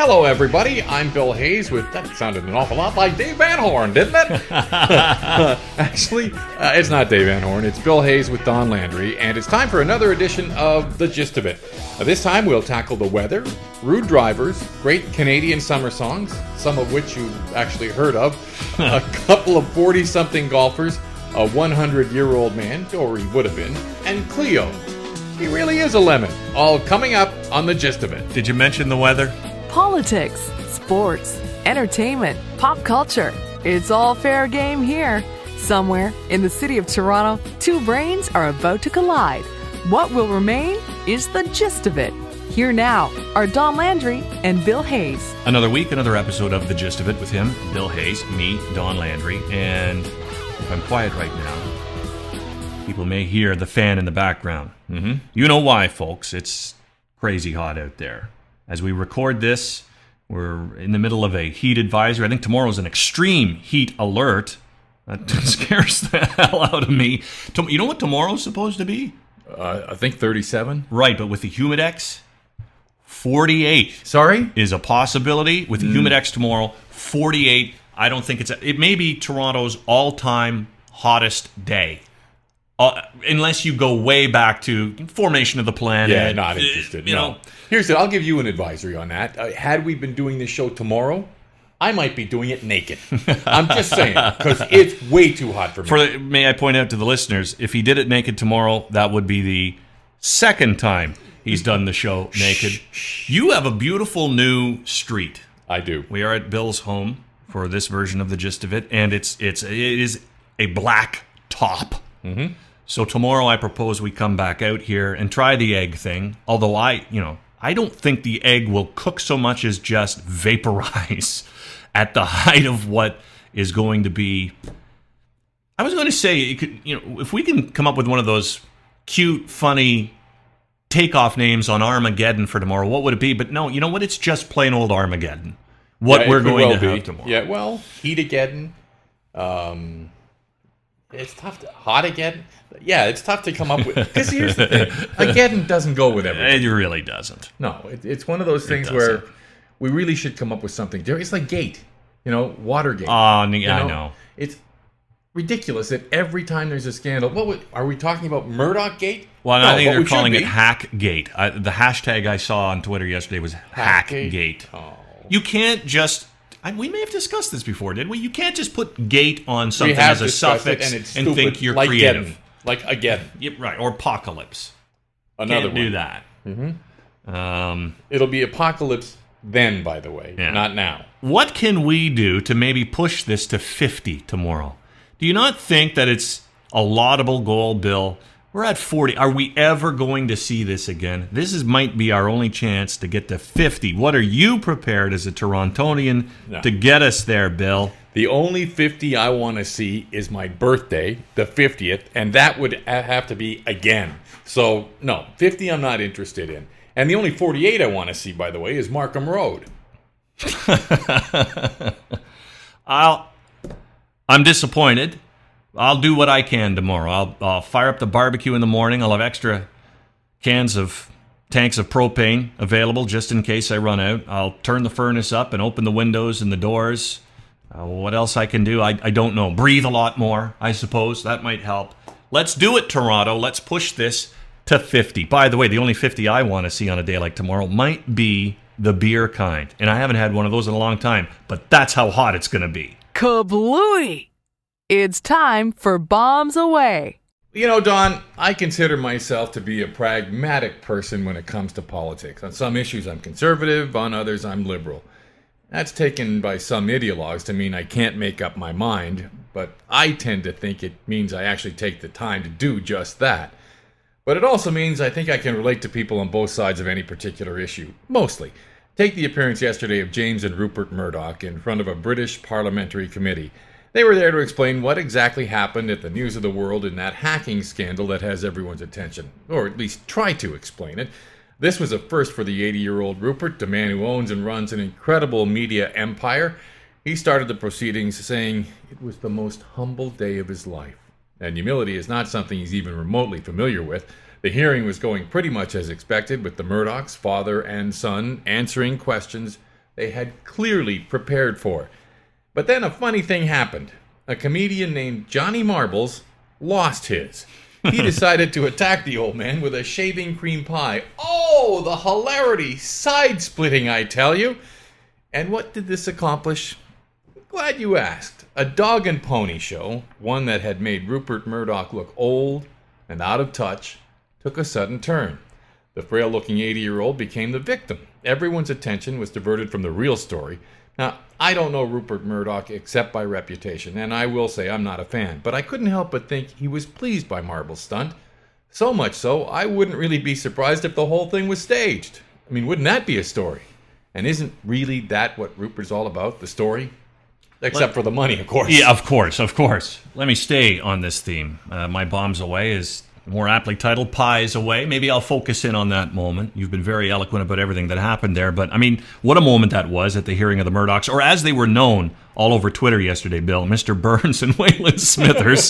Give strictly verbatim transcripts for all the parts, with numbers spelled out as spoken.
Hello, everybody. I'm Bill Hayes with... That sounded an awful lot like Dave Van Horn, didn't it? Actually, uh, it's not Dave Van Horn. It's Bill Hayes with Don Landry, and it's time for another edition of The Gist of It. Now, this time, we'll tackle the weather, rude drivers, great Canadian summer songs, some of which you've actually heard of, a couple of forty-something golfers, a hundred-year-old man, or he would have been, and Cleo. He really is a lemon. All coming up on The Gist of It. Did you mention the weather? Politics, sports, entertainment, pop culture. It's all fair game here. Somewhere in the city of Toronto, two brains are about to collide. What will remain is the gist of it. Here now are Don Landry and Bill Hayes. Another week, another episode of The Gist of It with him, Bill Hayes, me, Don Landry. And if I'm quiet right now, people may hear the fan in the background. Mm-hmm. You know why, folks. It's crazy hot out there. As we record this, we're in the middle of a heat advisory. I think tomorrow's an extreme heat alert. That scares the hell out of me. You know what tomorrow's supposed to be? Uh, I think thirty-seven. Right, but with the Humidex, forty-eight. Sorry? Is a possibility. With the mm. Humidex tomorrow, forty-eight. I don't think it's... A, it may be Toronto's all-time hottest day. Uh, unless you go way back to formation of the planet. Yeah, not interested. Uh, you no. know. Here's it. I'll give you an advisory on that. Uh, had we been doing this show tomorrow, I might be doing it naked. I'm just saying, because it's way too hot for me. For the, may I point out to the listeners, if he did it naked tomorrow, that would be the second time he's done the show naked. You have a beautiful new street. I do. We are at Bill's home for this version of The Gist of It, and it's it's it is a black top. Mm-hmm. So tomorrow I propose we come back out here and try the egg thing. Although I, you know, I don't think the egg will cook so much as just vaporize at the height of what is going to be. I was going to say, it could, you know, if we can come up with one of those cute, funny takeoff names on Armageddon for tomorrow, what would it be? But no, you know what? It's just plain old Armageddon. What yeah, we're going well to be. have tomorrow. Yeah, well, Heat-ageddon. Um, it's tough to... Hot-ageddon. Yeah, it's tough to come up with. Because here's the thing. Ageddon doesn't go with everything. It really doesn't. No, it, it's one of those things where we really should come up with something different. It's like Gate. You know, Watergate. Oh, uh, yeah, you know? I know. It's ridiculous that every time there's a scandal... What would, are we talking about Murdoch Gate? Well, no, I think they're calling it be. Hackgate. I, the hashtag I saw on Twitter yesterday was Hackgate. Hackgate. Oh. You can't just... I, we may have discussed this before, didn't we? You can't just put gate on something as a suffix and, and think you're like creative. Geddon. Like again. Yeah, right, or apocalypse. Another can't one. do that. Mm-hmm. Um, It'll be apocalypse then, by the way, yeah. not now. What can we do to maybe push this to fifty tomorrow? Do you not think that it's a laudable goal, Bill? We're at forty. Are we ever going to see this again? This is might be our only chance to get to fifty. What are you prepared as a Torontonian no. to get us there, Bill? The only fifty I want to see is my birthday, the fiftieth, and that would have to be again. So, no, fifty I'm not interested in. And the only forty-eight I want to see, by the way, is Markham Road. I'll, I'm disappointed. I'll do what I can tomorrow. I'll, I'll fire up the barbecue in the morning. I'll have extra cans of tanks of propane available just in case I run out. I'll turn the furnace up and open the windows and the doors. Uh, what else I can do? I, I don't know. Breathe a lot more, I suppose. That might help. Let's do it, Toronto. Let's push this to fifty. By the way, the only fifty I want to see on a day like tomorrow might be the beer kind. And I haven't had one of those in a long time. But that's how hot it's going to be. Kablooey! It's time for Bombs Away. You know, Don, I consider myself to be a pragmatic person when it comes to politics. On some issues, I'm conservative. On others, I'm liberal. That's taken by some ideologues to mean I can't make up my mind, but I tend to think it means I actually take the time to do just that. But it also means I think I can relate to people on both sides of any particular issue, mostly. Take the appearance yesterday of James and Rupert Murdoch in front of a British parliamentary committee. They were there to explain what exactly happened at the News of the World in that hacking scandal that has everyone's attention, or at least try to explain it. This was a first for the eighty-year-old Rupert, the man who owns and runs an incredible media empire. He started the proceedings saying it was the most humble day of his life. And humility is not something he's even remotely familiar with. The hearing was going pretty much as expected, with the Murdochs, father and son, answering questions they had clearly prepared for. But then a funny thing happened. A comedian named Johnny Marbles lost his. He decided to attack the old man with a shaving cream pie. Oh, the hilarity! Side-splitting, I tell you! And what did this accomplish? Glad you asked. A dog and pony show, one that had made Rupert Murdoch look old and out of touch, took a sudden turn. The frail-looking eighty-year-old became the victim. Everyone's attention was diverted from the real story. Now, I don't know Rupert Murdoch except by reputation, and I will say I'm not a fan, but I couldn't help but think he was pleased by Marbles' stunt. So much so, I wouldn't really be surprised if the whole thing was staged. I mean, wouldn't that be a story? And isn't really that what Rupert's all about, the story? Except for the money, of course. Yeah, of course, of course. Let me stay on this theme. Uh, My Bombs Away is more aptly titled Pies Away. Maybe I'll focus in on that moment. You've been very eloquent about everything that happened there. But, I mean, what a moment that was at the hearing of the Murdochs, or as they were known all over Twitter yesterday, Bill, Mister Burns and Waylon Smithers.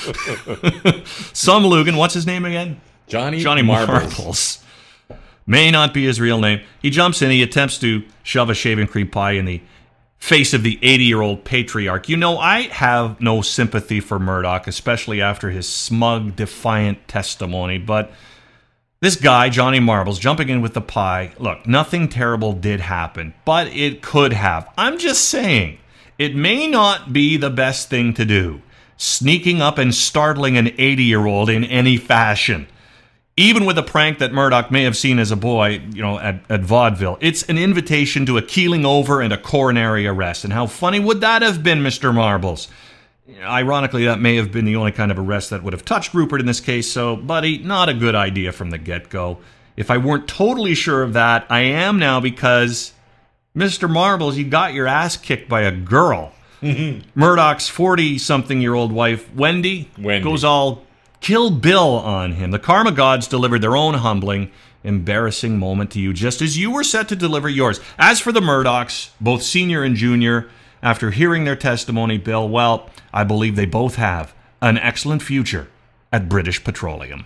Some Lugan, what's his name again? Johnny, Johnny Marbles. Marbles. May not be his real name. He jumps in, he attempts to shove a shaving cream pie in the face of the eighty-year-old patriarch. You know, I have no sympathy for Murdoch, especially after his smug, defiant testimony, but this guy, Johnny Marbles, jumping in with the pie, look, nothing terrible did happen, but it could have. I'm just saying, it may not be the best thing to do, sneaking up and startling an eighty-year-old in any fashion. Even with a prank that Murdoch may have seen as a boy, you know, at, at vaudeville, it's an invitation to a keeling over and a coronary arrest. And how funny would that have been, Mister Marbles? Ironically, that may have been the only kind of arrest that would have touched Rupert in this case, so, buddy, not a good idea from the get-go. If I weren't totally sure of that, I am now because, Mister Marbles, you got your ass kicked by a girl. Murdoch's forty-something-year-old wife, Wendy, Wendy, goes all Kill Bill on him. The karma gods delivered their own humbling, embarrassing moment to you, just as you were set to deliver yours. As for the Murdochs, both senior and junior, after hearing their testimony, Bill, well, I believe they both have an excellent future at British Petroleum.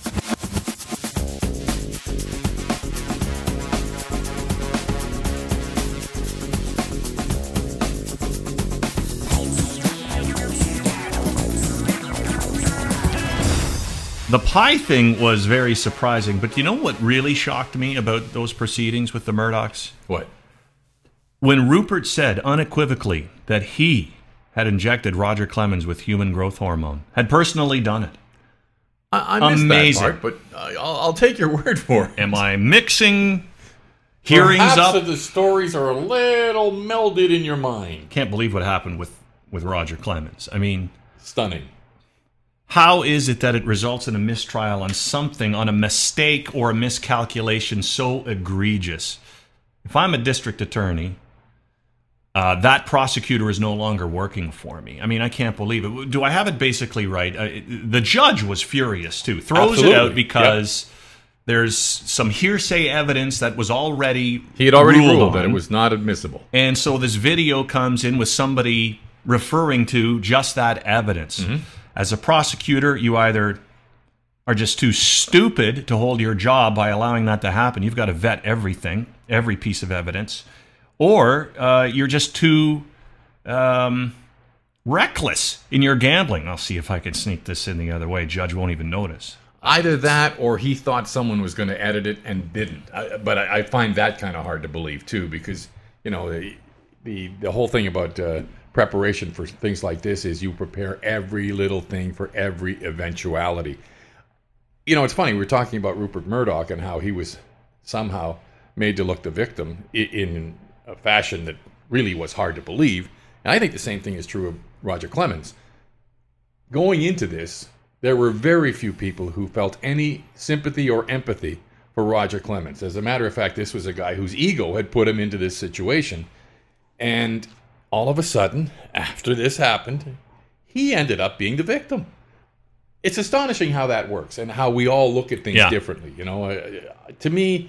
The pie thing was very surprising, but you know what really shocked me about those proceedings with the Murdochs? What? When Rupert said unequivocally that he had injected Roger Clemens with human growth hormone, had personally done it. I, I missed Amazing. that part, but I'll, I'll take your word for it. Am I mixing hearings Perhaps up? the stories are a little melded in your mind. Can't believe what happened with, with Roger Clemens. I mean, Stunning. how is it that it results in a mistrial on something, on a mistake or a miscalculation so egregious? If I'm a district attorney, uh, that prosecutor is no longer working for me. I mean, I can't believe it. Do I have it basically right? Uh, the judge was furious, too. Throws Absolutely. it out because Yep. there's some hearsay evidence that was already He had already ruled, ruled that on. it was not admissible. And so this video comes in with somebody referring to just that evidence. Mm-hmm. As a prosecutor, you either are just too stupid to hold your job by allowing that to happen. You've got to vet everything, every piece of evidence. Or uh, you're just too um, reckless in your gambling. I'll see if I can sneak this in the other way. Judge won't even notice. Either that or he thought someone was going to edit it and didn't. I, but I, I find that kind of hard to believe, too, because, you know, the the, the whole thing about uh, preparation for things like this is you prepare every little thing for every eventuality. You know, it's funny, we were talking about Rupert Murdoch and how he was somehow made to look the victim in, in a fashion that really was hard to believe. And I think the same thing is true of Roger Clemens. Going into this, there were very few people who felt any sympathy or empathy for Roger Clemens. As a matter of fact, this was a guy whose ego had put him into this situation. And all of a sudden, after this happened, he ended up being the victim. It's astonishing how that works and how we all look at things Yeah. differently. You know, uh, to me,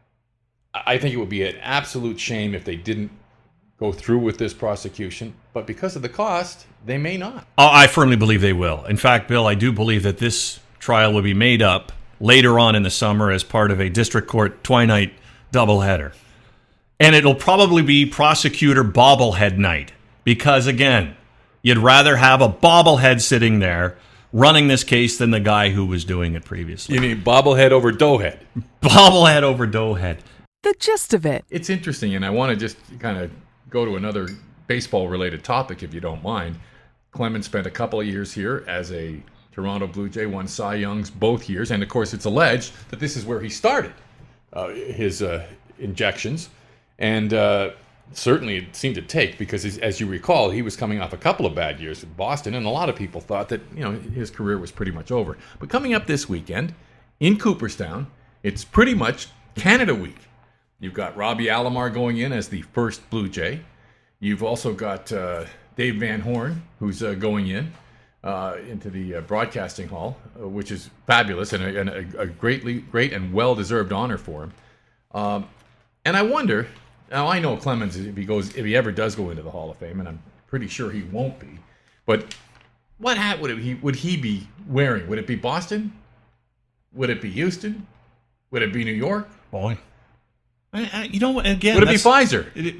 I think it would be an absolute shame if they didn't go through with this prosecution. But because of the cost, they may not. Oh, I firmly believe they will. In fact, Bill, I do believe that this trial will be made up later on in the summer as part of a district court twilight doubleheader. And it'll probably be prosecutor bobblehead night. Because, again, you'd rather have a bobblehead sitting there running this case than the guy who was doing it previously. You mean bobblehead over doughhead? Bobblehead over doughhead. The gist of it. It's interesting, and I want to just kind of go to another baseball-related topic, if you don't mind. Clemens spent a couple of years here as a Toronto Blue Jay, won Cy Youngs both years, and of course it's alleged that this is where he started uh, his uh, injections, and uh, certainly it seemed to take, because as, as you recall, he was coming off a couple of bad years in Boston, and a lot of people thought that, you know, his career was pretty much over. But coming up this weekend in Cooperstown, it's pretty much Canada Week. You've got Robbie Alomar going in as the first Blue Jay. You've also got uh, Dave Van Horn, who's uh, going in uh, into the uh, broadcasting hall, uh, which is fabulous and a, and a, a greatly great and well-deserved honor for him. Um, and I wonder, now I know Clemens, if he goes, if he ever does go into the Hall of Fame, and I'm pretty sure he won't be, but what hat would it, he would he be wearing? Would it be Boston? Would it be Houston? Would it be New York? Boy. I, I, you know, again, would it be Pfizer? It,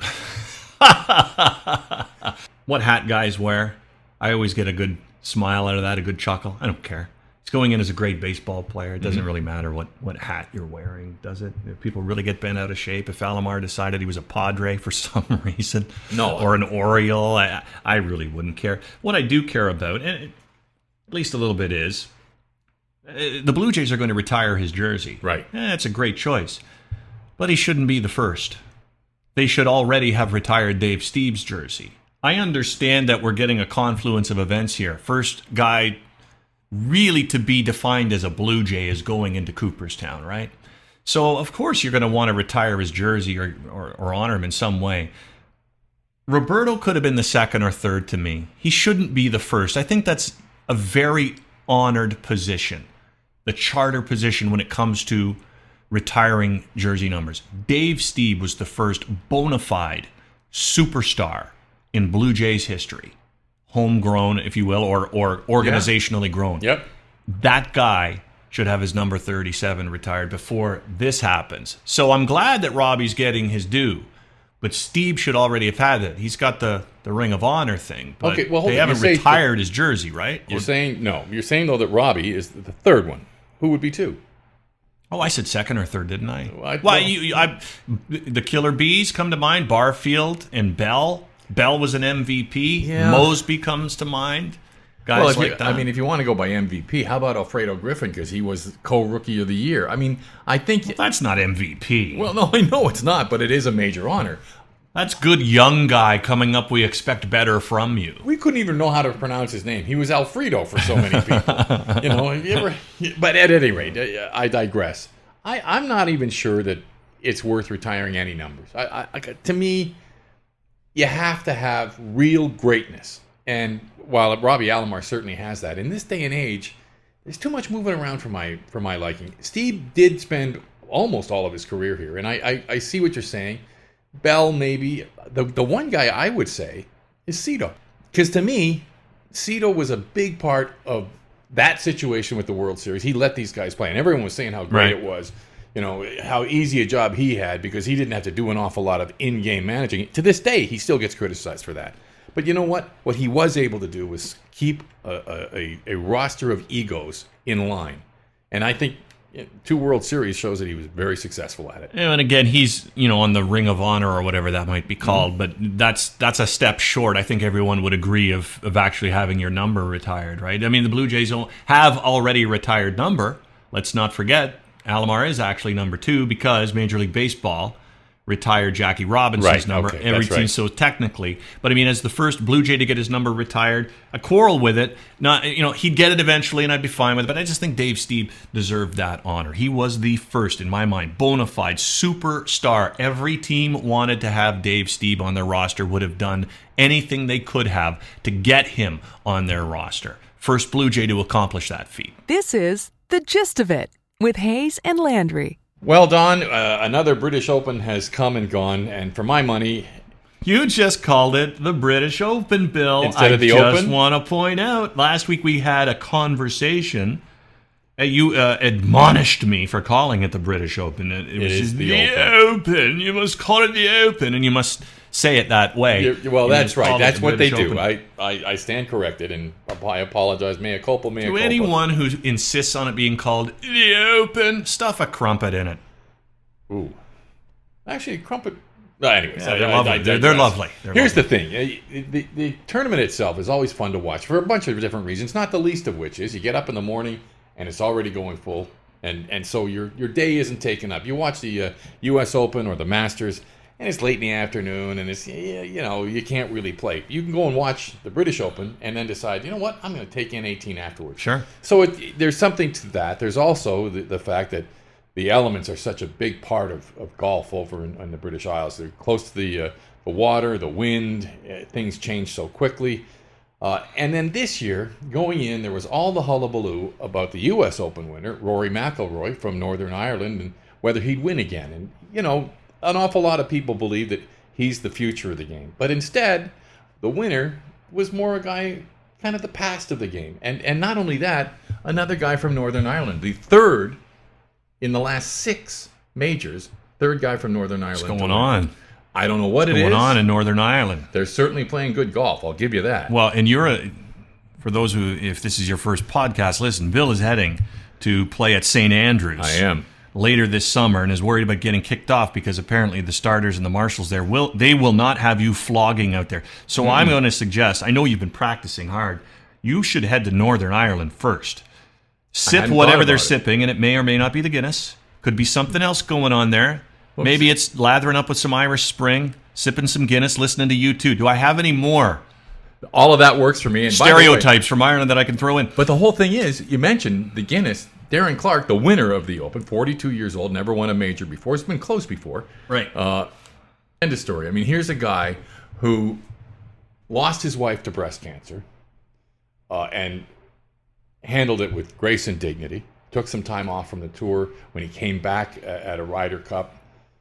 what hat guys wear? I always get a good smile out of that, a good chuckle. I don't care. He's going in as a great baseball player. It doesn't mm-hmm. really matter what, what hat you're wearing, does it? If people really get bent out of shape, if Alomar decided he was a Padre for some reason, no, or an Oriole, I, I really wouldn't care. What I do care about, and it, at least a little bit, is uh, the Blue Jays are going to retire his jersey. Right. Eh, it's a great choice. But he shouldn't be the first. They should already have retired Dave Stieb's jersey. I understand that we're getting a confluence of events here. First guy really to be defined as a Blue Jay is going into Cooperstown, right? So, of course, you're going to want to retire his jersey or, or, or honor him in some way. Roberto could have been the second or third to me. He shouldn't be the first. I think that's a very honored position, the charter position when it comes to retiring jersey numbers. Dave Stieb was the first bona fide superstar in Blue Jays history. Homegrown, if you will, or or organizationally yeah. grown. Yep. That guy should have his number thirty-seven retired before this happens. So I'm glad that Robbie's getting his due. But Stieb should already have had it. He's got the, the Ring of Honor thing. But okay, well, hold they on. haven't retired his jersey, right? You're or, saying, no, you're saying, though, that Robbie is the third one. Who would be two? Oh, I said second or third, didn't I? Well, I Why, you, I, the Killer Bees come to mind, Barfield and Bell. Bell was an M V P. Yeah. Mosby comes to mind. Guys well, if like you, that. I mean, if you want to go by M V P, how about Alfredo Griffin? Because he was co-rookie of the year. I mean, I think... Well, that's not M V P. Well, no, I know it's not, but it is a major honor. That's good young guy coming up. We expect better from you. We couldn't even know how to pronounce his name. He was Alfredo for so many people. you know, you ever, but at any rate, I digress. I, I'm not even sure that it's worth retiring any numbers. I, I, to me, you have to have real greatness. And while Robbie Alomar certainly has that, in this day and age, there's too much moving around for my for my liking. Stieb did spend almost all of his career here, and I, I, I see what you're saying. Bell, maybe. The the one guy I would say is Cito. Because to me, Cito was a big part of that situation with the World Series. He let these guys play, and everyone was saying how great right. it was. You know, how easy a job he had because he didn't have to do an awful lot of in-game managing. To this day, he still gets criticized for that. But you know what? What he was able to do was keep a, a, a roster of egos in line. And I think two World Series shows that he was very successful at it. And again, he's, you know, on the Ring of Honor or whatever that might be called, mm-hmm. but that's that's a step short. I think everyone would agree of, of actually having your number retired, right? I mean, the Blue Jays have already a retired number. Let's not forget, Alomar is actually number two because Major League Baseball retired Jackie Robinson's right, number. okay, Every that's team, right. so technically, but I mean, as the first Blue Jay to get his number retired, I quarrel with it. Not, you know, he'd get it eventually, and I'd be fine with it. But I just think Dave Stieb deserved that honor. He was the first, in my mind, bona fide superstar. Every team wanted to have Dave Stieb on their roster. Would have done anything they could have to get him on their roster. First Blue Jay to accomplish that feat. This is The Gist of It with Hayes and Landry. Well, Don, uh, another British Open has come and gone, and for my money... You just called it the British Open, Bill. Instead I of the just Open? want to point out, last week we had a conversation Uh, you uh, admonished me for calling it the British Open. It, it, It was is just the the Open. You must call it the Open, and you must say it that way. You're- well, You that's must call right. it That's the what they British do. Open. I, I, I stand corrected, and I apologize. Mea culpa, mea To culpa. anyone who insists on it being called the Open, stuff a crumpet in it. Ooh. Actually, crumpet... No, anyways. Yeah, I- they're I- lovely. I They're- they're digress. lovely. They're Here's lovely. the thing. Uh, The, the tournament itself is always fun to watch for a bunch of different reasons, not the least of which is you get up in the morning and it's already going full, and, and so your, your day isn't taken up. You watch the uh, U S Open or the Masters, and it's late in the afternoon, and it's, yeah, you know, you can't really play. You can go and watch the British Open and then decide, you know what, I'm going to take in eighteen afterwards. Sure. So it, there's something to that. There's also the, the fact that the elements are such a big part of, of golf over in, in the British Isles. They're close to the, uh, the water, the wind, uh, things change so quickly. Uh, and then this year, going in, there was all the hullabaloo about the U S Open winner, Rory McIlroy from Northern Ireland, and whether he'd win again. And, you know, an awful lot of people believe that he's the future of the game. But instead, the winner was more a guy kind of the past of the game. And, and not only that, another guy from Northern Ireland, the third in the last six majors, third guy from Northern Ireland. What's going on? I don't know what What's it going is. on in Northern Ireland? They're certainly playing good golf. I'll give you that. Well, and you're a, for those who, if this is your first podcast, listen, Bill is heading to play at Saint Andrews. I am. Later this summer, and is worried about getting kicked off because apparently the starters and the marshals there will they will not have you flogging out there. So Mm-hmm. I'm going to suggest, I know you've been practicing hard, you should head to Northern Ireland first. Sip hadn't whatever thought they're about it. sipping, and it may or may not be the Guinness. Could be something else going on there. Maybe it's lathering up with some Irish Spring, sipping some Guinness, listening to you too. Do I have any more All of that works for me. And by the way- stereotypes from Ireland that I can throw in? but the whole thing is, you mentioned the Guinness. Darren Clark, the winner of the Open, forty-two years old, never won a major before. It's been close before. Right. Uh, end of story. I mean, here's a guy who lost his wife to breast cancer uh, and handled it with grace and dignity. Took some time off from the tour. When he came back a- at a Ryder Cup,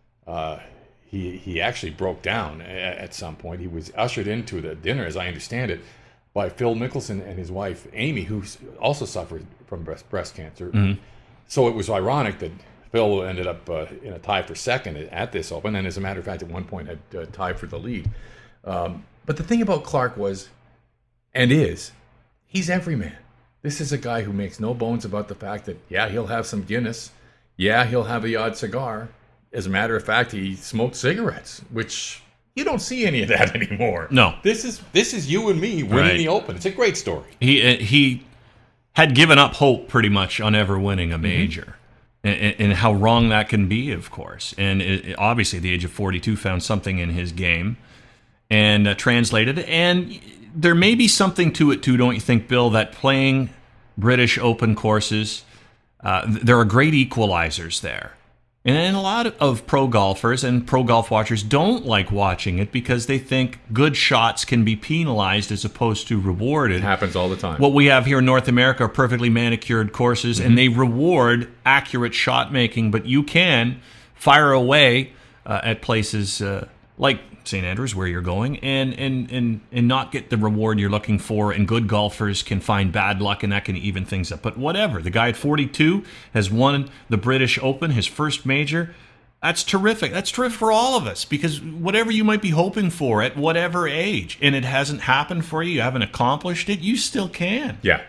uh, he he actually broke down a- at some point. He was ushered into the dinner, as I understand it, by Phil Mickelson and his wife Amy, who also suffered from breast breast cancer. Mm-hmm. So it was ironic that Phil ended up uh, in a tie for second at this Open, and as a matter of fact, at one point had uh, tied for the lead. Um, but the thing about Clark was, and is, he's everyman. This is a guy who makes no bones about the fact that, yeah, he'll have some Guinness. Yeah, he'll have the odd cigar. As a matter of fact, he smoked cigarettes, which you don't see any of that anymore. No. This is this is you and me winning Right. the Open. It's a great story. He uh, he had given up hope pretty much on ever winning a major, and, and how wrong that can be, of course. And it, obviously, at the age of forty-two, found something in his game and uh, translated. And there may be something to it too, don't you think, Bill? That playing British Open courses, uh, th- there are great equalizers there. And a lot of pro golfers and pro golf watchers don't like watching it because they think good shots can be penalized as opposed to rewarded. It happens all the time. What we have here in North America are perfectly manicured courses, and they reward accurate shot making, but you can fire away uh, at places uh, like Saint Andrews, where you're going, and, and, and, and not get the reward you're looking for, and good golfers can find bad luck, and that can even things up. But whatever. The guy at forty-two has won the British Open, his first major. That's terrific. That's terrific for all of us, because whatever you might be hoping for at whatever age, and it hasn't happened for you, you haven't accomplished it, you still can. yeah.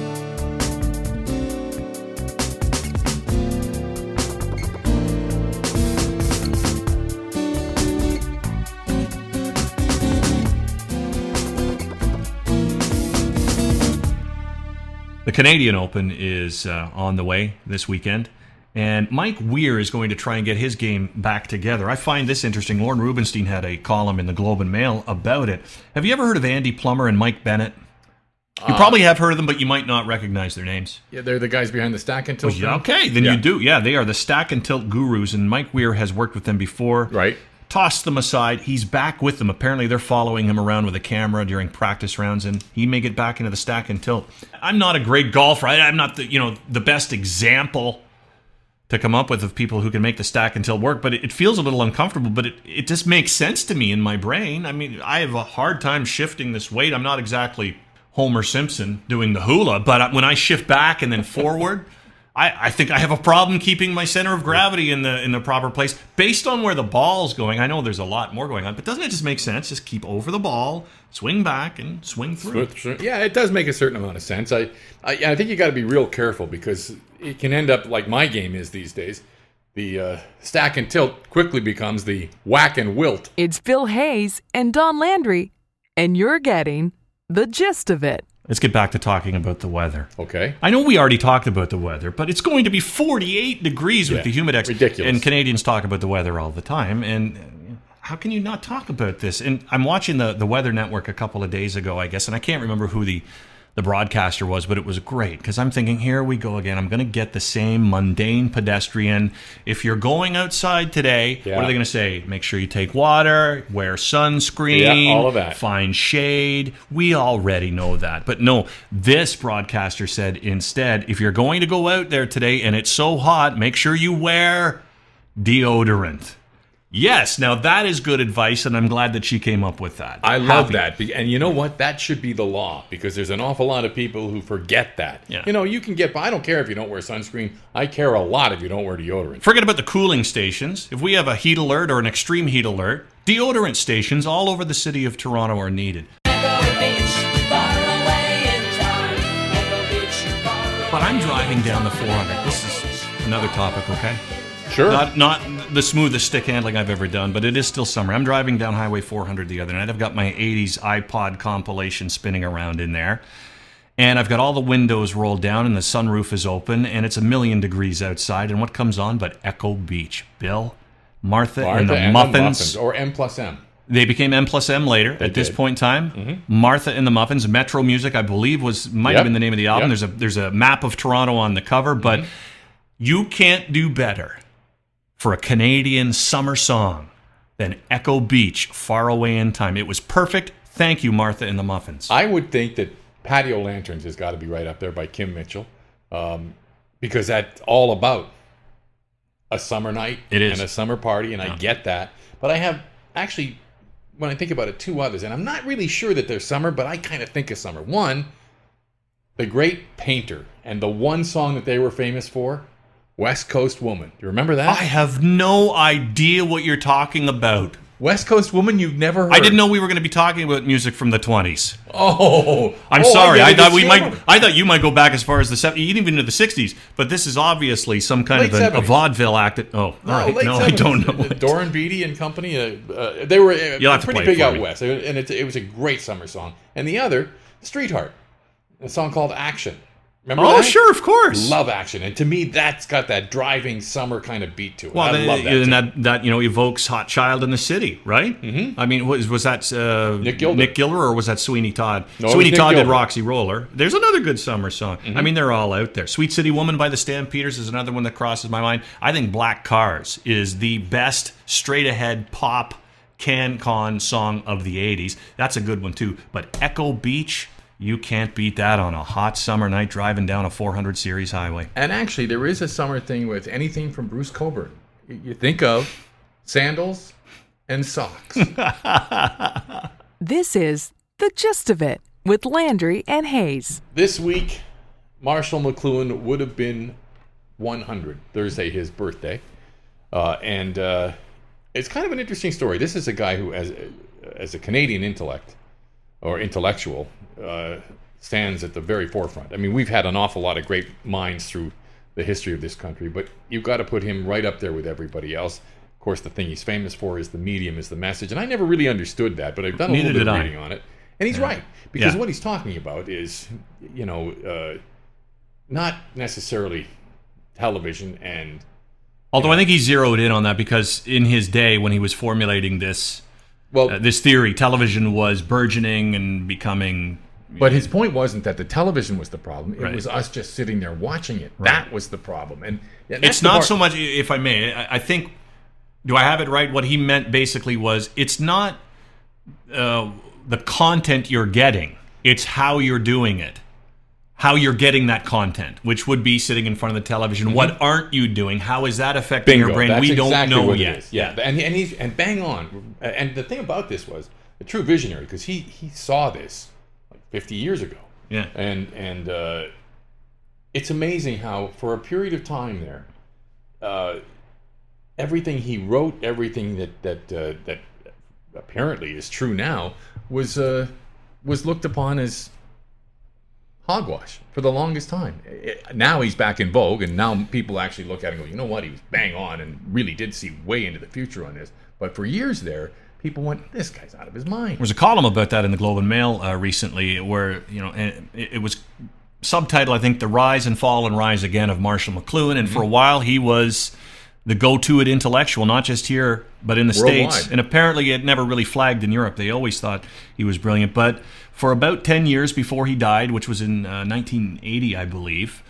The Canadian Open is uh, on the way this weekend, and Mike Weir is going to try and get his game back together. I find this interesting. Lauren Rubenstein had a column in the Globe and Mail about it. Have you ever heard of Andy Plummer and Mike Bennett? You probably have heard of them, but you might not recognize their names. Yeah, they're the guys behind the Stack and Tilt. Yeah, thing? okay, then Yeah. you do. Yeah, they are the stack and tilt gurus, and Mike Weir has worked with them before. Right. Tossed them aside. He's back with them. Apparently, they're following him around with a camera during practice rounds, and he may get back into the stack and tilt. I'm not a great golfer. I, I'm not the you know the best example to come up with of people who can make the stack and tilt work, but it, it feels a little uncomfortable. But it, it just makes sense to me in my brain. I mean, I have a hard time shifting this weight. I'm not exactly Homer Simpson doing the hula, but when I shift back and then forward, I, I think I have a problem keeping my center of gravity in the in the proper place based on where the ball's going. I know there's a lot more going on, but doesn't it just make sense? Just keep over the ball, swing back, and swing through. Yeah, it does make a certain amount of sense. I I, I think you got to be real careful because it can end up like my game is these days. The uh, stack and tilt quickly becomes the whack and wilt. It's Bill Hayes and Don Landry, and you're getting the gist of it. Let's get back to talking about the weather. Okay. I know we already talked about the weather, but it's going to be forty-eight degrees with Yeah, the Humidex. ridiculous. And Canadians talk about the weather all the time. And uh, how can you not talk about this? And I'm watching the, the Weather Network a couple of days ago, I guess, and I can't remember who the, the broadcaster was, but it was great because I'm thinking, here we go again. I'm going to get the same mundane pedestrian. If you're going outside today, Yeah. what are they going to say? Make sure you take water, wear sunscreen, Yeah, all of that. find shade. We already know that. But no, this broadcaster said instead, if you're going to go out there today and it's so hot, make sure you wear deodorant. Yes, now that is good advice, and I'm glad that she came up with that. I love Happy. that. Be- And you know what? That should be the law because there's an awful lot of people who forget that. Yeah. You know, you can get by. I don't care if you don't wear sunscreen. I care a lot if you don't wear deodorant. Forget about the cooling stations. If we have a heat alert or an extreme heat alert, deodorant stations all over the city of Toronto are needed. But I'm driving down the four hundred. This is another topic, okay? Sure. Not not the smoothest stick handling I've ever done, but it is still summer. I'm driving down Highway four hundred the other night. I've got my eighties iPod compilation spinning around in there. And I've got all the windows rolled down and the sunroof is open and it's a million degrees outside. And what comes on but Echo Beach? Bill, Martha, Martha and the and Muffins. the Muffins, or M plus M. They became M plus M later. At this did. point in time, Martha and the Muffins, Metro Music, I believe, was might Yep. have been the name of the album. Yep. There's a there's a map of Toronto on the cover, but you can't do better for a Canadian summer song than Echo Beach, Far Away in Time. It was perfect. Thank you, Martha and the Muffins. I would think that Patio Lanterns has got to be right up there by Kim Mitchell um, because that's all about a summer night It is. and a summer party, and I get that. But I have actually, when I think about it, two others, and I'm not really sure that they're summer, but I kind of think of summer. One, The Great Painter, and the one song that they were famous for, West Coast Woman. Do you remember that? I have no idea what you're talking about. West Coast Woman, you've never heard. I didn't know we were going to be talking about music from the twenties. Oh, I'm oh, sorry. get I, it. thought It's we might. humor. I thought you might go back as far as the seventies, even into the sixties. But this is obviously some kind Late of a, a seventies. vaudeville act. That, oh, all No, right. late No, I don't know. seventies. Doran Beatty and company, uh, uh, they were uh, You'll have to pretty play it big for out me. west, and it, it was a great summer song. And the other, Streetheart, a song called Action. Remember Oh, that? sure, of course. Love Action, and to me, that's got that driving summer kind of beat to it. Well, I then, love that. and too. that that you know evokes "Hot Child in the City," right? Mm-hmm. I mean, was was that uh, Nick Gilder. Nick Gilder, or was that Sweeney Todd? No, it was Sweeney Nick Todd did Gilder. Mm-hmm. "Roxy Roller." There's another good summer song. I mean, they're all out there. "Sweet City Woman" by the Stampeders is another one that crosses my mind. I think "Black Cars" is the best straight ahead pop can-con song of the eighties. That's a good one too. But Echo Beach, you can't beat that on a hot summer night driving down a four hundred series highway. And actually, there is a summer thing with anything from Bruce Cockburn. You you think of sandals and socks. This is the gist of it with Landry and Hayes. This week, Marshall McLuhan would have been one hundred. Thursday, his birthday. Uh, and uh, it's kind of an interesting story. This is a guy who, as, as a Canadian intellect, or intellectual, uh, stands at the very forefront. I mean, we've had an awful lot of great minds through the history of this country, but you've got to put him right up there with everybody else. Of course, the thing he's famous for is the medium, is the message, and I never really understood that, but I've done a Neither little bit did of I. reading on it. And he's right, because Yeah. what he's talking about is, you know, uh, not necessarily television and Although I think he zeroed in on that because in his day when he was formulating this well, uh, this theory, television was burgeoning and becoming. but his point wasn't that the television was the problem. It Right. was us just sitting there watching it. That was the problem. And yeah, that's It's the not part- so much, if I may. I, I think. Do I have it right? What he meant basically was it's not uh, the content you're getting; it's how you're doing it, how you're getting that content, which would be sitting in front of the television. What aren't you doing? How is that affecting Bingo. your brain? That's we don't exactly know what yet. It is. Yeah, and and he's and bang on. And the thing about this was a true visionary because he he saw this like fifty years ago. Yeah. And and uh, it's amazing how, for a period of time there, uh, everything he wrote, everything that that uh, that apparently is true now, was uh, was looked upon as hogwash for the longest time. It, now he's back in vogue, and now people actually look at it and go, you know what, he was bang on and really did see way into the future on this. But for years there, people went, this guy's out of his mind. There was a column about that in the Globe and Mail uh, recently where, you know, it, it was subtitled, I think, The Rise and Fall and Rise Again of Marshall McLuhan. And mm-hmm. for a while, he was the go-to at intellectual, not just here, but in the Worldwide. States. And apparently it never really flagged in Europe. They always thought he was brilliant. But for about ten years before he died, which was in uh, nineteen eighty, I believe,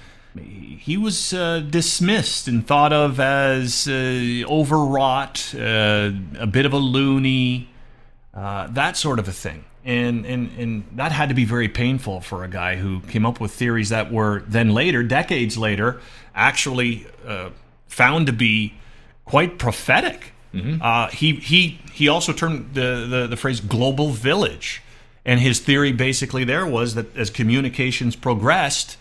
he was uh, dismissed and thought of as uh, overwrought, uh, a bit of a loony, uh, that sort of a thing. And, and and that had to be very painful for a guy who came up with theories that were then later, decades later, actually uh, found to be quite prophetic. Mm-hmm. Uh, he he he also termed the, the, the phrase global village. And his theory basically there was that as communications progressed,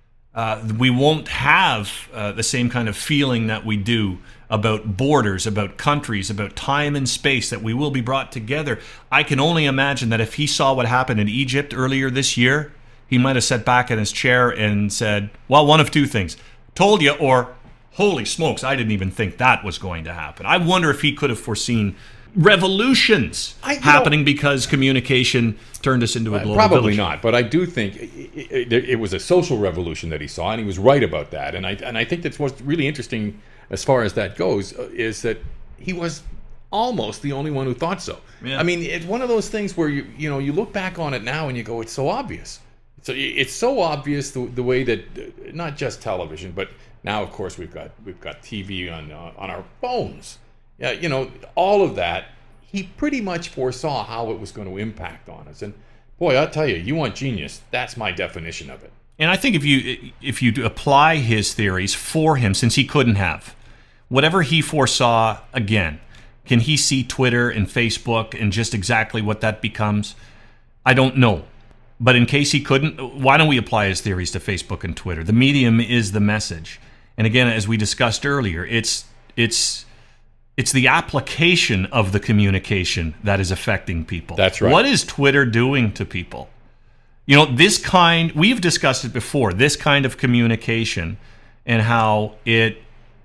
uh, we won't have uh, the same kind of feeling that we do about borders, about countries, about time and space, that we will be brought together. I can only imagine that if he saw what happened in Egypt earlier this year, he might have sat back in his chair and said, well, one of two things. Told you, or holy smokes, I didn't even think that was going to happen. I wonder if he could have foreseen revolutions I, happening know, because communication turned us into a global probably village. Not, but I do think it, it, it was a social revolution that he saw, and he was right about that. And I and I think that's what's really interesting as far as that goes, is that he was almost the only one who thought so. Yeah. I mean, it's one of those things where you you know you look back on it now and you go, it's so obvious. So it's so obvious the, the way that not just television, but now of course we've got we've got T V on uh, on our phones. Yeah, you know, all of that, he pretty much foresaw how it was going to impact on us. And boy, I'll tell you, you want genius, that's my definition of it. And I think if you if you apply his theories for him, since he couldn't have, whatever he foresaw, again, can he see Twitter and Facebook and just exactly what that becomes? I don't know. But in case he couldn't, why don't we apply his theories to Facebook and Twitter? The medium is the message. And again, as we discussed earlier, it's it's it's the application of the communication that is affecting people. That's right. What is Twitter doing to people? You know, this kind, we've discussed it before, this kind of communication and how it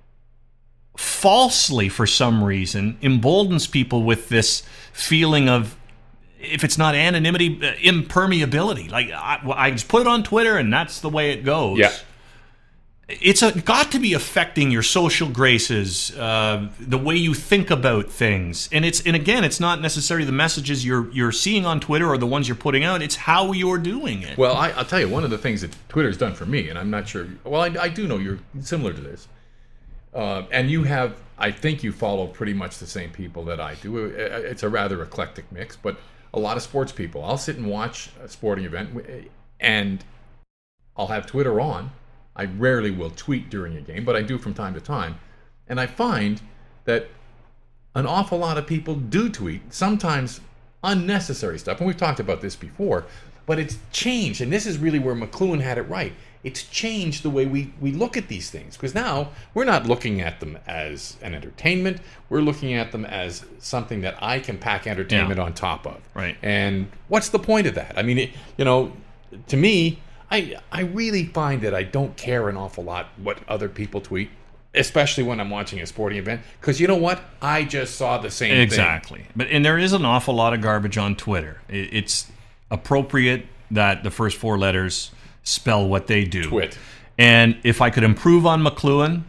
falsely, for some reason, emboldens people with this feeling of, if it's not anonymity, uh, impermeability. Like, I, I just put it on Twitter and that's the way it goes. Yeah. It's a, got to be affecting your social graces, uh, the way you think about things, and it's and again, it's not necessarily the messages you're you're seeing on Twitter or the ones you're putting out. It's how you're doing it. Well, I, I'll tell you, one of the things that Twitter's done for me, and I'm not sure. Well, I, I do know you're similar to this, uh, and you have. I think you follow pretty much the same people that I do. It's a rather eclectic mix, but a lot of sports people. I'll sit and watch a sporting event, and I'll have Twitter on. I rarely will tweet during a game, but I do from time to time. And I find that an awful lot of people do tweet, sometimes unnecessary stuff. And we've talked about this before, but it's changed. And this is really where McLuhan had it right. It's changed the way we, we look at these things. Because now we're not looking at them as an entertainment. We're looking at them as something that I can pack entertainment yeah. on top of. Right. And what's the point of that? I mean, it, you know, to me, I I really find that I don't care an awful lot what other people tweet, especially when I'm watching a sporting event, because you know what? I just saw the same exactly. thing. But and there is an awful lot of garbage on Twitter. It's appropriate that the first four letters spell what they do. Twit. And if I could improve on McLuhan,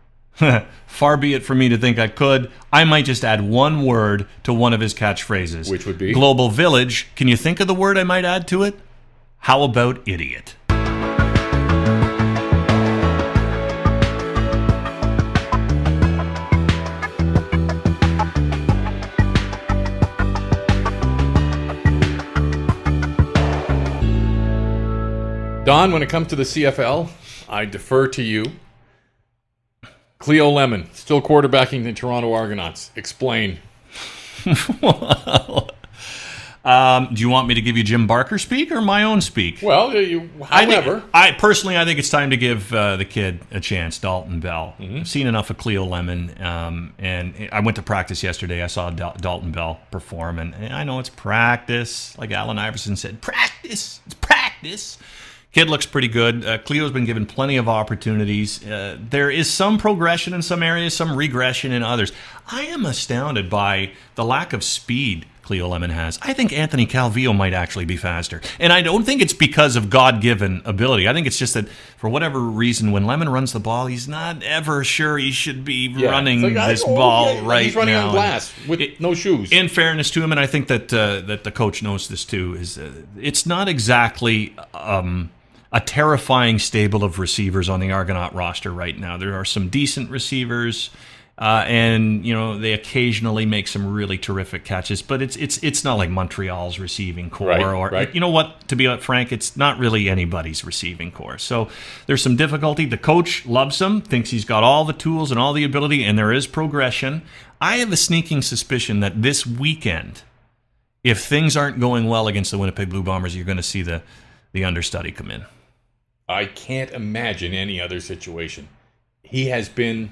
far be it for me to think I could, I might just add one word to one of his catchphrases. Which would be? Global Village. Can you think of the word I might add to it? How about idiot? Don, when it comes to the C F L, I defer to you. Cleo Lemon, still quarterbacking the Toronto Argonauts. Explain. Well, Um, do you want me to give you Jim Barker speak or my own speak? Well, you, I however. think, I personally, I think it's time to give uh, the kid a chance, Dalton Bell. Mm-hmm. I've seen enough of Cleo Lemon, um, and I went to practice yesterday. I saw Dal- Dalton Bell perform, and, and I know it's practice. Like Allen Iverson said, practice. It's practice. Kid looks pretty good. Uh, Cleo's been given plenty of opportunities. Uh, there is some progression in some areas, some regression in others. I am astounded by the lack of speed Cleo Lemon has. I think Anthony Calvillo might actually be faster. And I don't think it's because of God-given ability. I think it's just that for whatever reason, when Lemon runs the ball, he's not ever sure he should be Yeah. running It's like, this oh, ball yeah, right He's running now. on glass with It- no shoes. In fairness to him, and I think that uh, that the coach knows this too, is uh, it's not exactly um, a terrifying stable of receivers on the Argonaut roster right now. There are some decent receivers, uh, and you know they occasionally make some really terrific catches, but it's it's it's not like Montreal's receiving core, Right, or right. you know what? To be frank, it's not really anybody's receiving core. So there's some difficulty. The coach loves him, thinks he's got all the tools and all the ability, and there is progression. I have a sneaking suspicion that this weekend, if things aren't going well against the Winnipeg Blue Bombers, you're going to see the the understudy come in. I can't imagine any other situation. He has been,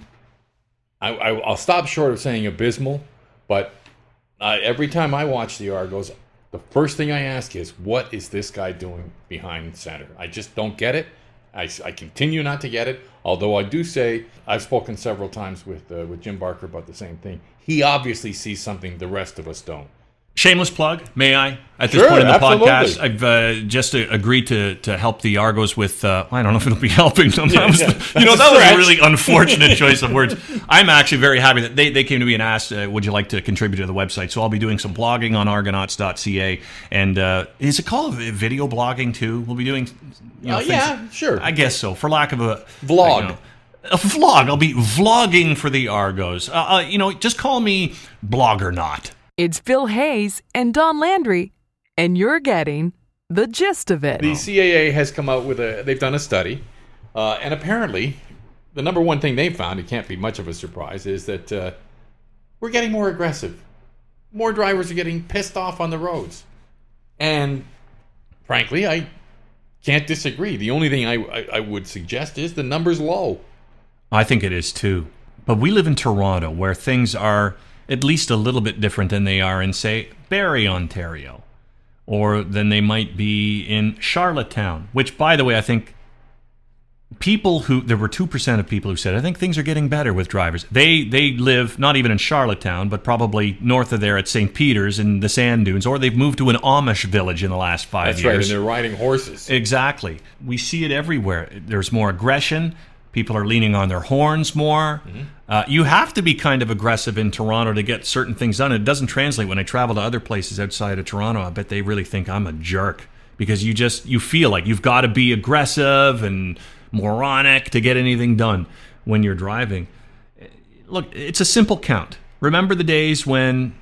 I, I, I'll stop short of saying abysmal, but uh, every time I watch the Argos, the first thing I ask is, what is this guy doing behind center? I just don't get it. I, I continue not to get it, although I do say, I've spoken several times with uh, with Jim Barker about the same thing. He obviously sees something the rest of us don't. Shameless plug, may I? At this Sure, point in the absolutely. podcast, I've uh, just uh, agreed to to help the Argos with. Uh, I don't know if it'll be helping them. That was, yeah. you know, That's that a was a stretch. really unfortunate choice of words. I'm actually very happy that they, they came to me and asked, uh, "Would you like to contribute to the website?" So I'll be doing some blogging on Argonauts dot c a, and uh, is it called video blogging too? We'll be doing, you know, Uh, things- yeah, sure. I guess so. For lack of a Vlog. you know, a vlog. I'll be vlogging for the Argos. Uh, uh, you know, just call me Blogger Not. It's Phil Hayes and Don Landry, and you're getting the gist of it. The C A A has come out with a, they've done a study, uh, and apparently the number one thing they found, it can't be much of a surprise, is that uh, we're getting more aggressive. More drivers are getting pissed off on the roads. And frankly, I can't disagree. The only thing I, I, I would suggest is the number's low. I think it is too. But we live in Toronto, where things are at least a little bit different than they are in, say, Barrie, Ontario, or than they might be in Charlottetown, which, by the way, I think people who, there were two percent of people who said, I think things are getting better with drivers. They they live not even in Charlottetown, but probably north of there at Saint Peter's in the sand dunes, or they've moved to an Amish village in the last five That's right, years. and they're riding horses. Exactly. We see it everywhere. There's more aggression. People are leaning on their horns more. Mm-hmm. Uh, you have to be kind of aggressive in Toronto to get certain things done. It doesn't translate when I travel to other places outside of Toronto. I bet they really think I'm a jerk because you just you feel like you've got to be aggressive and moronic to get anything done when you're driving. Look, it's a simple count. Remember the days when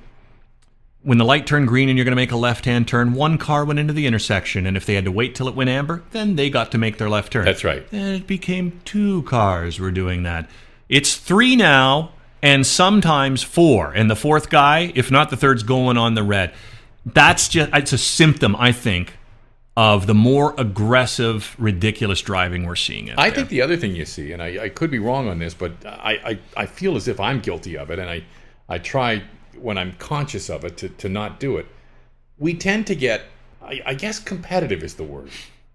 when the light turned green and you're going to make a left-hand turn, one car went into the intersection, and if they had to wait till it went amber, then they got to make their left turn. That's right. And it became two cars were doing that. It's three now, and sometimes four. And the fourth guy, if not the third's going on the red. That's just, it's a symptom, I think, of the more aggressive, ridiculous driving we're seeing out I there. think the other thing you see, and I, I could be wrong on this, but I, I, I feel as if I'm guilty of it, and I, I try when I'm conscious of it to, to not do it. We tend to get, I, I guess competitive is the word.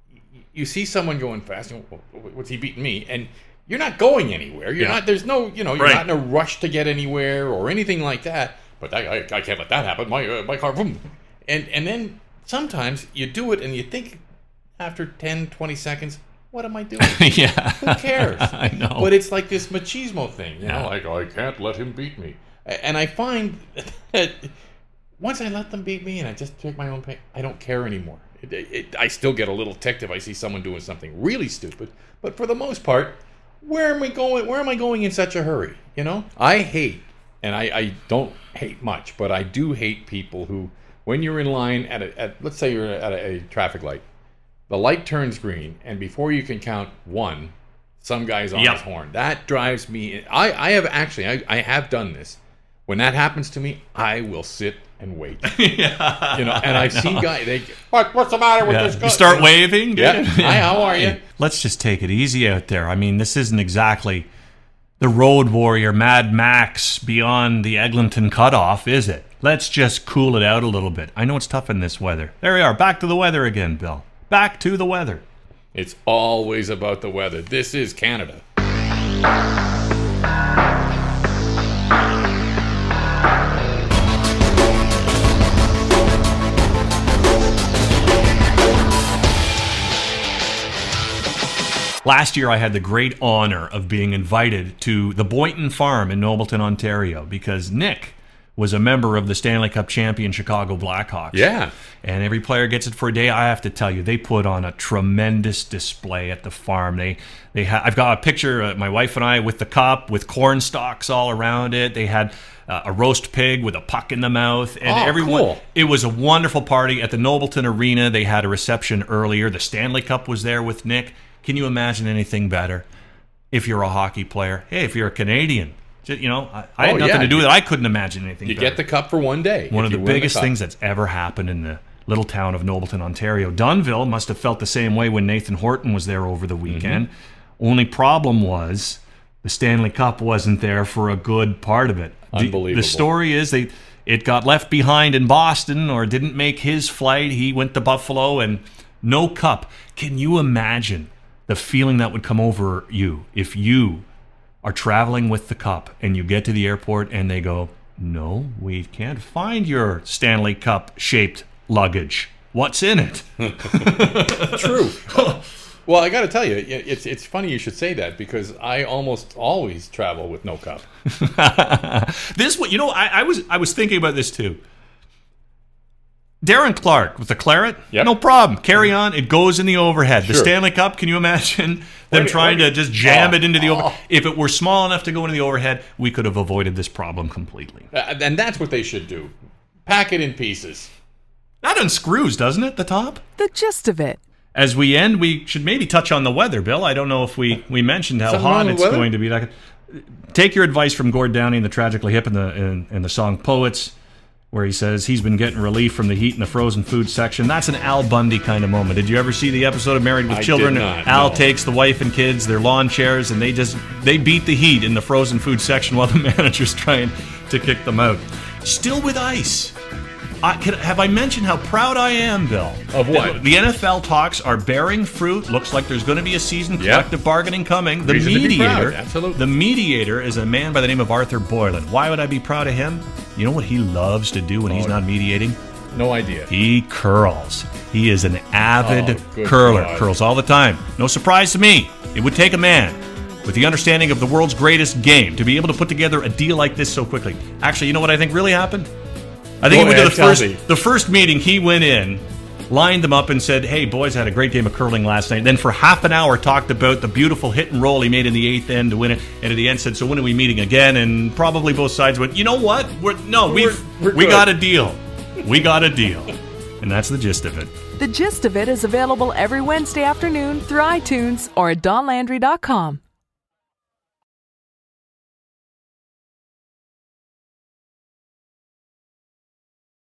You see someone going fast, and, what's he beating me? And you're not going anywhere. You're Yeah. not. There's no, you know, you're Right. not in a rush to get anywhere or anything like that. But I, I, I can't let that happen. My, uh, my car, boom. And, and then sometimes you do it and you think after ten, twenty seconds, what am I doing? yeah. Who cares? I know. But it's like this machismo thing, you Yeah. know, like, oh, I can't let him beat me. A- And I find that once I let them beat me and I just take my own pain, I don't care anymore. It, it, I still get a little ticked if I see someone doing something really stupid, but for the most part, where am I going? Where am I going in such a hurry? You know, I hate, and I, I don't hate much, but I do hate people who, when you're in line at a, at let's say you're at a, a traffic light, the light turns green, and before you can count one, some guy's on Yep. his horn. That drives me. I, I have actually, I, I have done this. When that happens to me, I will sit and wait. yeah, You know, and I've seen guys, they, what, what's the matter with yeah. this guy? You start waving. Yeah. Hi, how are you? Hey, let's just take it easy out there. I mean, this isn't exactly the Road Warrior Mad Max beyond the Eglinton cutoff, is it? Let's just cool it out a little bit. I know it's tough in this weather. There we are. Back to the weather again, Bill. Back to the weather. It's always about the weather. This is Canada. Last year, I had the great honor of being invited to the Boynton Farm in Nobleton, Ontario, because Nick was a member of the Stanley Cup champion Chicago Blackhawks. Yeah. And every player gets it for a day. I have to tell you, they put on a tremendous display at the farm. They, they ha- I've got a picture of my wife and I with the cup, with corn stalks all around it. They had uh, a roast pig with a puck in the mouth. And Oh, everyone, cool. It was a wonderful party at the Nobleton Arena. They had a reception earlier. The Stanley Cup was there with Nick. Can you imagine anything better? If you're a hockey player, hey, if you're a Canadian, just, you know, I, I had Oh, nothing yeah. to do with it. I couldn't imagine anything You better. get the cup for one day. One if of the you win biggest cup. things that's ever happened in the little town of Nobleton, Ontario. Dunnville must have felt the same way when Nathan Horton was there over the weekend. Mm-hmm. Only problem was the Stanley Cup wasn't there for a good part of it. The- Unbelievable. The story is they it got left behind in Boston or didn't make his flight. He went to Buffalo and no cup. Can you imagine the feeling that would come over you if you are traveling with the cup and you get to the airport and they go, no, we can't find your Stanley Cup shaped luggage. What's in it? True. Well, I got to tell you, it's it's funny you should say that because I almost always travel with no cup. This one, you know, I, I was I was thinking about this too. Darren Clark with the claret, Yep. no problem. Carry on. It goes in the overhead. The Sure. Stanley Cup, can you imagine them Wait, trying wait. to just jam Oh, it into the over? oh. If it were small enough to go into the overhead, we could have avoided this problem completely. Uh, and that's what they should do. Pack it in pieces. That unscrews, doesn't it, the top? The gist of it. As we end, we should maybe touch on the weather, Bill. I don't know if we, we mentioned how Something wrong hot with it's weather? going to be. Like, take your advice from Gord Downie and the Tragically Hip in the in, in the song Poets, where he says he's been getting relief from the heat in the frozen food section. That's an Al Bundy kind of moment. Did you ever see the episode of Married with I Children? did not, Al no. takes the wife and kids, their lawn chairs, and they just they beat the heat in the frozen food section while the manager's trying to kick them out. Still with ice. I, can, have I mentioned how proud I am, Bill? Of what? The N F L talks are bearing fruit. Looks like there's going to be a season. Yeah. Collective bargaining coming. The Reason to be proud, mediator, absolutely. the mediator is a man by the name of Arthur Boylan. Why would I be proud of him? You know what he loves to do when he's Oh, not mediating? No idea. He curls. He is an avid Oh, good curler. God. Curls all the time. No surprise to me. It would take a man with the understanding of the world's greatest game to be able to put together a deal like this so quickly. Actually, you know what I think really happened? I think Go he went to ahead, the tell first me. the first meeting. He went in, lined them up, and said, "Hey, boys, I had a great game of curling last night." Then for half an hour talked about the beautiful hit and roll he made in the eighth end to win it. And at the end said, "So when are we meeting again?" And probably both sides went, "You know what? We're no, we've we're we good." got a deal. We got a deal." And that's the gist of it. The gist of it is available every Wednesday afternoon through iTunes or at don landry dot com.